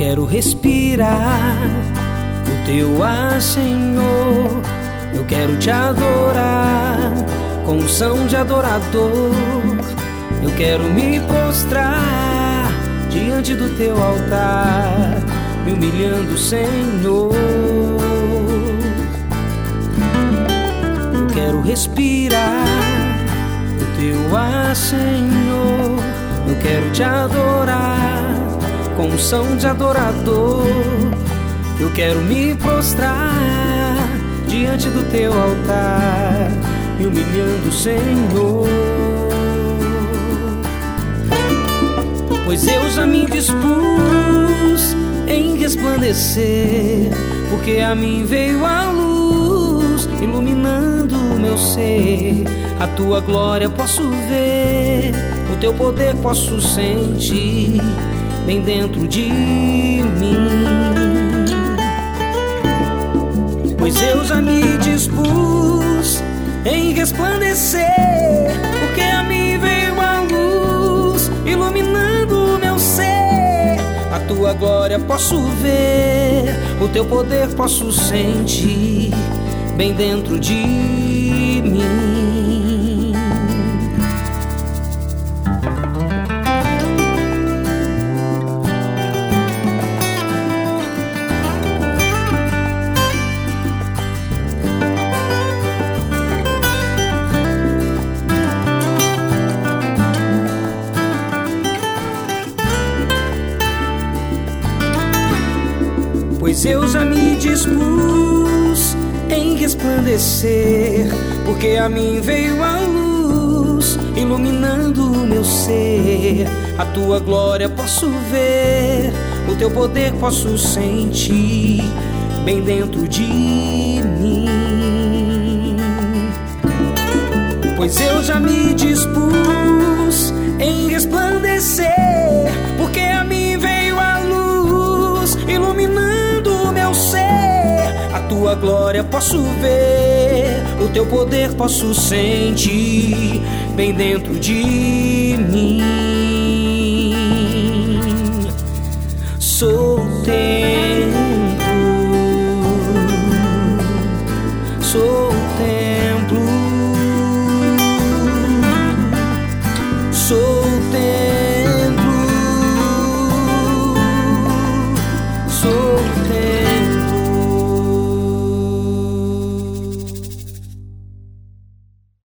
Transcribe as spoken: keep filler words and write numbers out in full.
quero respirar o teu ar, Senhor. Eu quero te adorar com unção de adorador. Eu quero me prostrar diante do teu altar, me humilhando, Senhor. Eu quero respirar o teu ar, Senhor. Eu quero te adorar com unção de adorador. Eu quero me prostrar diante do teu altar, me humilhando, Senhor. Pois eu já me dispus em resplandecer, porque a mim veio a luz, iluminando o meu ser. A tua glória posso ver, o teu poder posso sentir bem dentro de mim. Pois eu já me dispus em resplandecer, porque a mim veio a luz, iluminando o meu ser. A tua glória posso ver, o teu poder posso sentir bem dentro de mim. Pois eu já me dispus em resplandecer, porque a mim veio a luz, iluminando o meu ser. A tua glória posso ver, o teu poder posso sentir bem dentro de mim. Pois eu já me dispus em resplandecer, porque a mim veio a luz, iluminando o meu ser. A tua glória posso ver, o teu poder posso sentir bem dentro de mim. Sou teu.